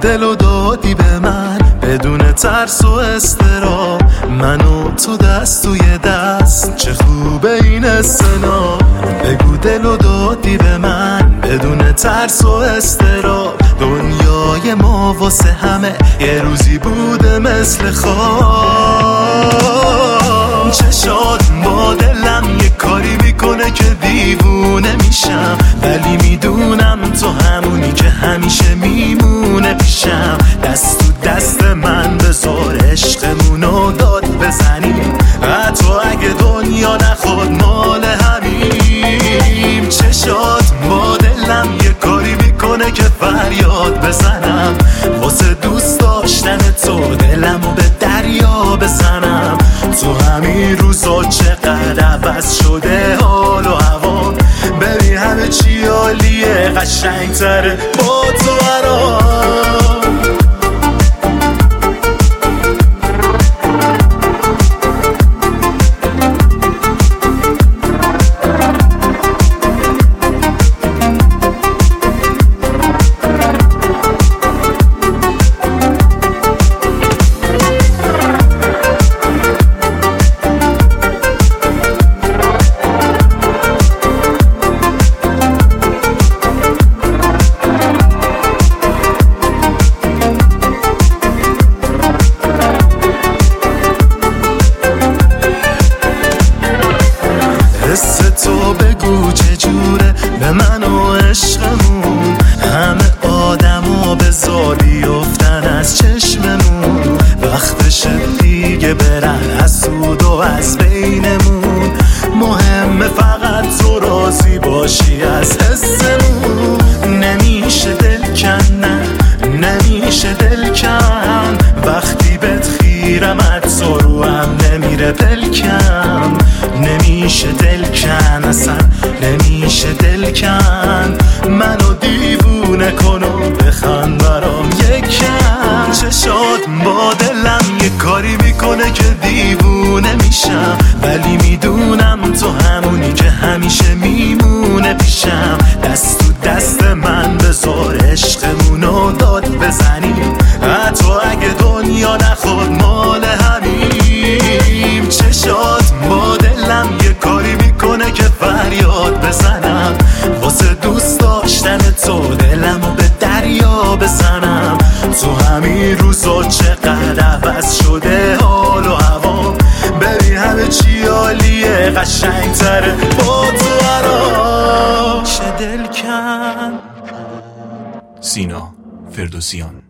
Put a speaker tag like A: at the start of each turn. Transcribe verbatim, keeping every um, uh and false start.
A: دل و دادی به من بدون ترس و استرا، منو تو دست توی دست، چه خوبه این سنا. بگو دل و دادی به من بدون ترس و استرا، دنیای ما واسه همه یه روزی بوده مثل خواب. چشات با دلم یه کاری میکنه که دیوونه میشم، ولی میدونم تو همونی که همیشه میمونه پیشم. دست تو دست من بذار عشقمونو داد بزنیم، حتی اگه دنیا نخواد مال همیم. چشات با دلم یه کاری میکنه که فریاد بزنم، واسه دوست داشتن تو دلمو به دریا بزنم. تو همین روزا چقدر عوض شده حال و هوا، ببین همه چی عالیه، قشنگتره با تو برام. حس تو بگو چجوره به من و عشقمون، همه آدمو بذار بیفتن از چشممون. وقتش دیگه برن از سود و از بینمون، مهمه فقط تو راضی باشی از حسمون. نمیشه دل کن، نمیشه دل کن، وقتی بهت خیرم حتی رو هم نمیره پلکم. نمیشه دل کن اصلا، نمیشه دل کن، منو دیوونه کن و بخند برام یکم. چشات با دلم یه کاری میکنه که دیوونه میشم، ولی میدونم تو همونی که همیشه میمونه پیشم. دست تو دست من بذار عشقمونو داد بزنیم، حتی اگه دنیا نخواد مال همیم. چشات با دلم یه کاری میکنه که فریاد بزنم، واسه دوست داشتن تو دلمو به دریا بزنم. تو همین روزا چقدر عوض شده حال و هوا، ببین همه چی عالیه، قشنگتره با تو برام. چه دل کن.
B: سینا فردوسیان.